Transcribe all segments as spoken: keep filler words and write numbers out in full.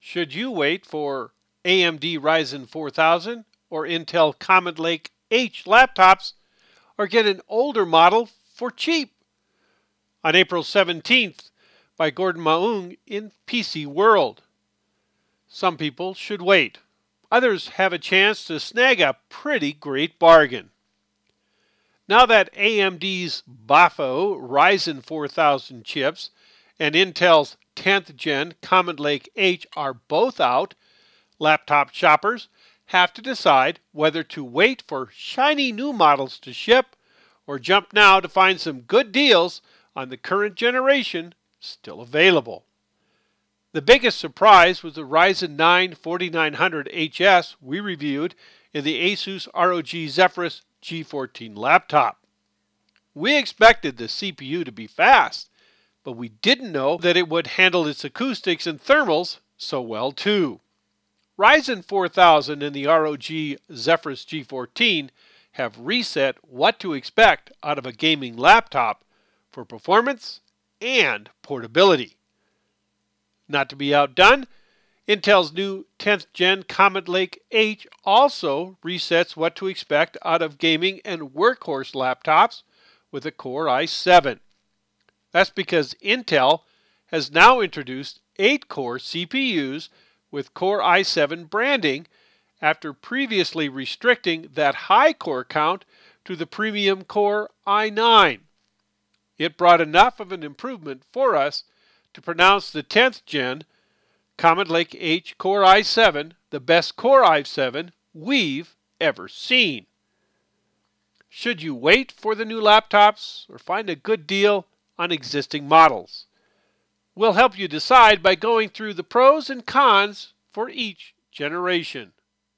Should you wait for A M D Ryzen four thousand or Intel Comet Lake H laptops, or get an older model for cheap? On April seventeenth by Gordon Maung in P C World. Some people should wait. Others have a chance to snag a pretty great bargain. Now that A M D's B A F O Ryzen four thousand chips and Intel's tenth gen Comet Lake H are both out, laptop shoppers have to decide whether to wait for shiny new models to ship or jump now to find some good deals on the current generation still available. The biggest surprise was the Ryzen nine forty-nine hundred H S we reviewed in the Asus R O G Zephyrus G fourteen laptop. We expected the C P U to be fast, but we didn't know that it would handle its acoustics and thermals so well too. Ryzen four thousand and the R O G Zephyrus G fourteen have reset what to expect out of a gaming laptop for performance and portability. Not to be outdone, Intel's new tenth gen Comet Lake H also resets what to expect out of gaming and workhorse laptops with a Core i seven. That's because Intel has now introduced eight core C P Us with Core i seven branding after previously restricting that high core count to the premium Core i nine. It brought enough of an improvement for us to pronounce the tenth gen Comet Lake H Core i seven the best Core i seven we've ever seen. Should you wait for the new laptops or find a good deal on existing models? We'll help you decide by going through the pros and cons for each generation.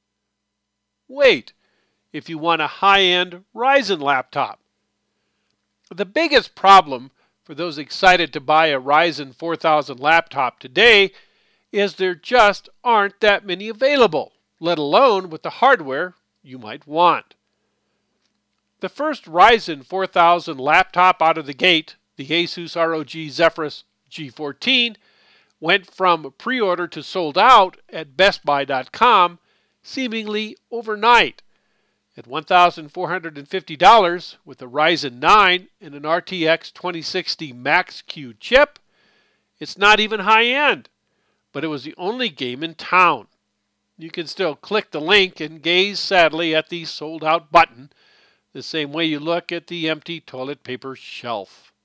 Wait if you want a high-end Ryzen laptop. The biggest problem for those excited to buy a Ryzen four thousand laptop today is there just aren't that many available, let alone with the hardware you might want. The first Ryzen four thousand laptop out of the gate, the Asus R O G Zephyrus G fourteen, went from pre-order to sold out at Best Buy dot com seemingly overnight. At one thousand four hundred fifty dollars with a Ryzen nine and an R T X twenty sixty Max-Q chip, it's not even high-end, but it was the only game in town. You can still click the link and gaze sadly at the sold-out button, the same way you look at the empty toilet paper shelf.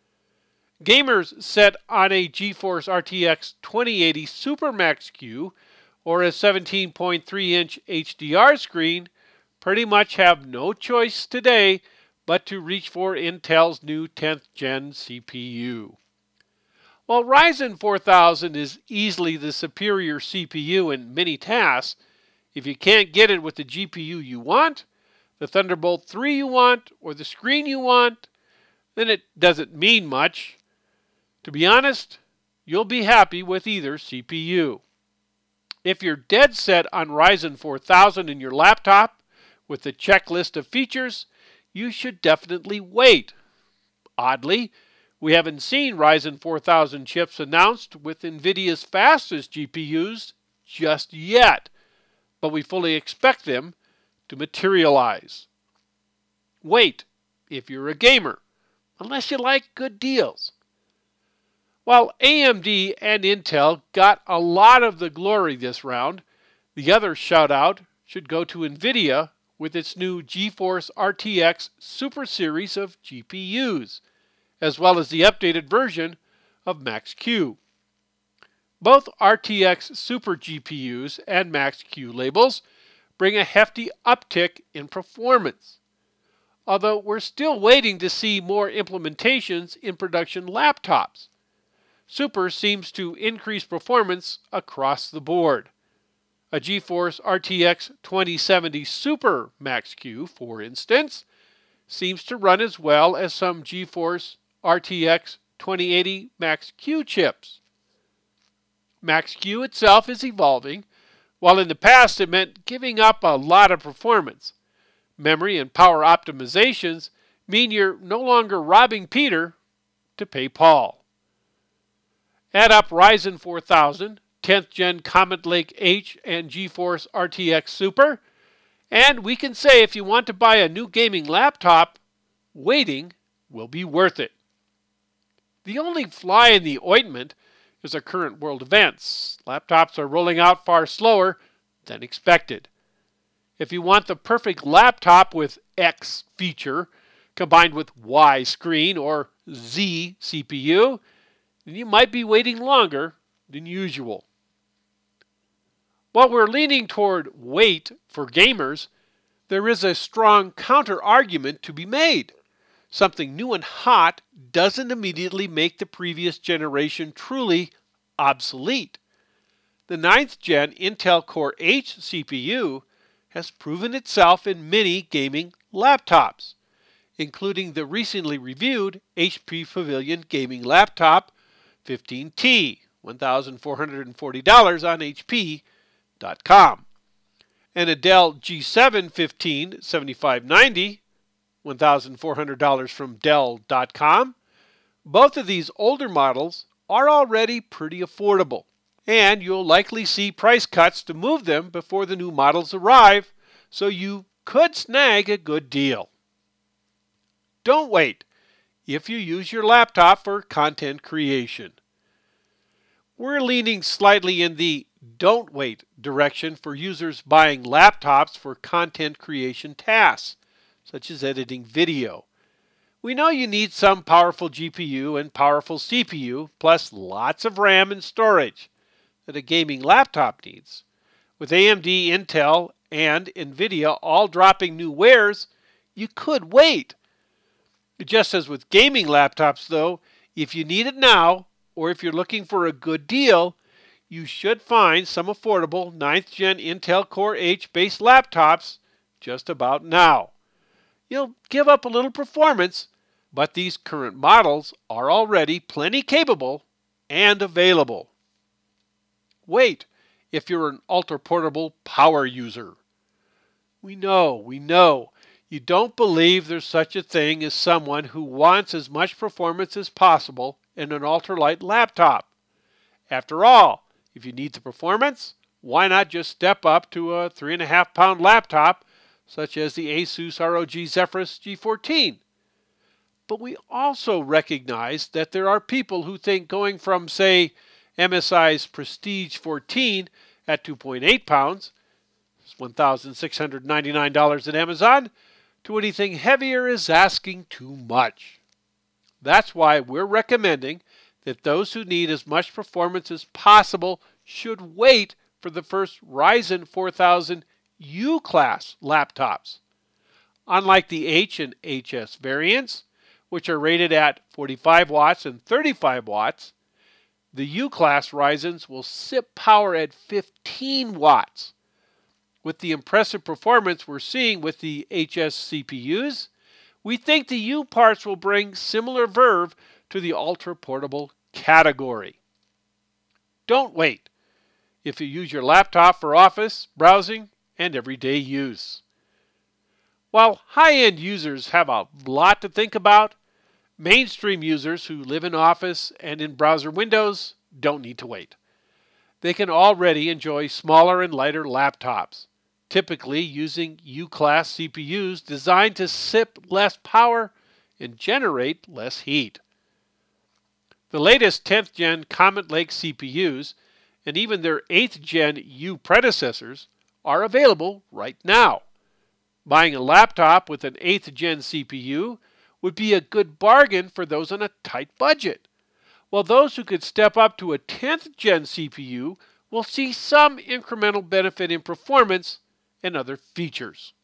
Gamers set on a GeForce R T X twenty eighty Super Max-Q or a seventeen point three inch H D R screen pretty much have no choice today but to reach for Intel's new tenth gen C P U. While Ryzen four thousand is easily the superior C P U in many tasks, if you can't get it with the G P U you want, the Thunderbolt three you want, or the screen you want, then it doesn't mean much. To be honest, you'll be happy with either C P U. If you're dead set on Ryzen four thousand in your laptop with the checklist of features, you should definitely wait. Oddly, we haven't seen Ryzen four thousand chips announced with NVIDIA's fastest G P Us just yet, but we fully expect them to materialize. Wait if you're a gamer, unless you like good deals. While A M D and Intel got a lot of the glory this round, the other shout-out should go to NVIDIA with its new GeForce R T X Super Series of G P Us, as well as the updated version of Max-Q. Both R T X Super G P Us and Max-Q labels bring a hefty uptick in performance, although we're still waiting to see more implementations in production laptops. Super seems to increase performance across the board. A GeForce R T X twenty seventy Super Max-Q, for instance, seems to run as well as some GeForce R T X twenty eighty Max-Q chips. Max-Q itself is evolving, while in the past it meant giving up a lot of performance. Memory and power optimizations mean you're no longer robbing Peter to pay Paul. Add up Ryzen four thousand, tenth Gen Comet Lake H and GeForce R T X Super. And we can say if you want to buy a new gaming laptop, waiting will be worth it. The only fly in the ointment is our current world events. Laptops are rolling out far slower than expected. If you want the perfect laptop with X feature combined with Y screen or Z C P U, then you might be waiting longer than usual. While we're leaning toward wait for gamers, there is a strong counter-argument to be made. Something new and hot doesn't immediately make the previous generation truly obsolete. The ninth Gen Intel Core H C P U has proven itself in many gaming laptops, including the recently reviewed H P Pavilion Gaming Laptop fifteen T, one thousand four hundred forty dollars on H P dot com, and a Dell G seven fifteen seventy-five ninety, one thousand four hundred dollars from Dell dot com. Both of these older models are already pretty affordable, and you'll likely see price cuts to move them before the new models arrive, so you could snag a good deal. Don't wait if you use your laptop for content creation. We're leaning slightly in the don't wait direction for users buying laptops for content creation tasks, such as editing video. We know you need some powerful G P U and powerful C P U, plus lots of RAM and storage that a gaming laptop needs. With A M D, Intel, and NVIDIA all dropping new wares, you could wait. Just as with gaming laptops, though, if you need it now, or if you're looking for a good deal, you should find some affordable ninth Gen Intel Core H-based laptops just about now. You'll give up a little performance, but these current models are already plenty capable and available. Wait if you're an ultra-portable power user. We know, we know, you don't believe there's such a thing as someone who wants as much performance as possible in an ultralight laptop. After all, if you need the performance, why not just step up to a three and a half pound laptop such as the Asus R O G Zephyrus G fourteen? But we also recognize that there are people who think going from, say, M S I's Prestige fourteen at two point eight pounds, one thousand six hundred ninety-nine dollars at Amazon, to anything heavier is asking too much. That's why we're recommending that those who need as much performance as possible should wait for the first Ryzen four thousand U-class laptops. Unlike the H and H S variants, which are rated at forty-five watts and thirty-five watts, the U-class Ryzens will sip power at fifteen watts. With the impressive performance we're seeing with the H S C P Us, we think the U parts will bring similar verve to the ultra-portable category. Don't wait if you use your laptop for office, browsing, and everyday use. While high-end users have a lot to think about, mainstream users who live in office and in browser windows don't need to wait. They can already enjoy smaller and lighter laptops, typically using U-class C P Us designed to sip less power and generate less heat. The latest tenth Gen Comet Lake C P Us and even their eighth Gen U predecessors are available right now. Buying a laptop with an eighth Gen C P U would be a good bargain for those on a tight budget, while those who could step up to a tenth Gen C P U will see some incremental benefit in performance and other features.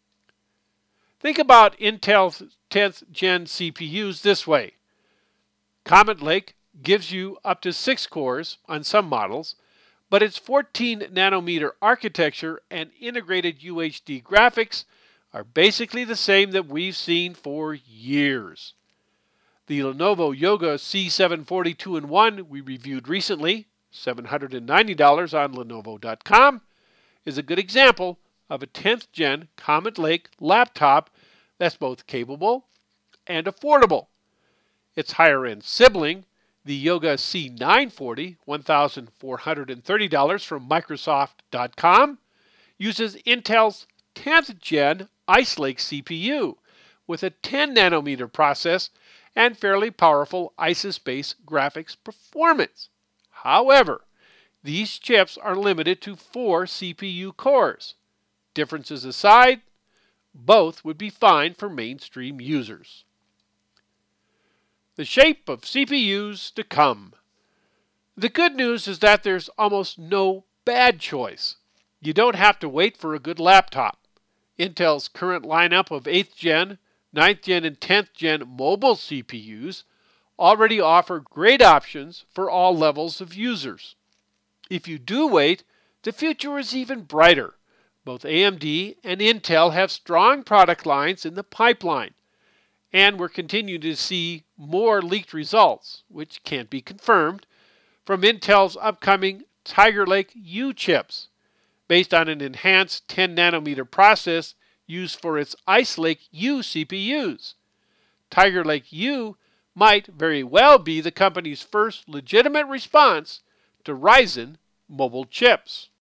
Think about Intel's tenth Gen C P Us this way. Comet Lake gives you up to six cores on some models, but its fourteen nanometer architecture and integrated U H D graphics are basically the same that we've seen for years. The Lenovo Yoga C seven forty two in one we reviewed recently, seven hundred ninety dollars on Lenovo dot com, is a good example of a tenth Gen Comet Lake laptop that's both capable and affordable. Its higher-end sibling, The Yoga C nine forty, one thousand four hundred thirty dollars from Microsoft dot com, uses Intel's tenth gen Ice Lake C P U with a ten nanometer process and fairly powerful Isis-based graphics performance. However, these chips are limited to four C P U cores. Differences aside, both would be fine for mainstream users. The shape of C P Us to come. The good news is that there's almost no bad choice. You don't have to wait for a good laptop. Intel's current lineup of eighth gen, ninth gen, and tenth gen mobile C P Us already offer great options for all levels of users. If you do wait, the future is even brighter. Both A M D and Intel have strong product lines in the pipeline, and we're continuing to see more leaked results, which can't be confirmed, from Intel's upcoming Tiger Lake U chips, based on an enhanced ten nanometer process used for its Ice Lake U C P Us. Tiger Lake U might very well be the company's first legitimate response to Ryzen mobile chips.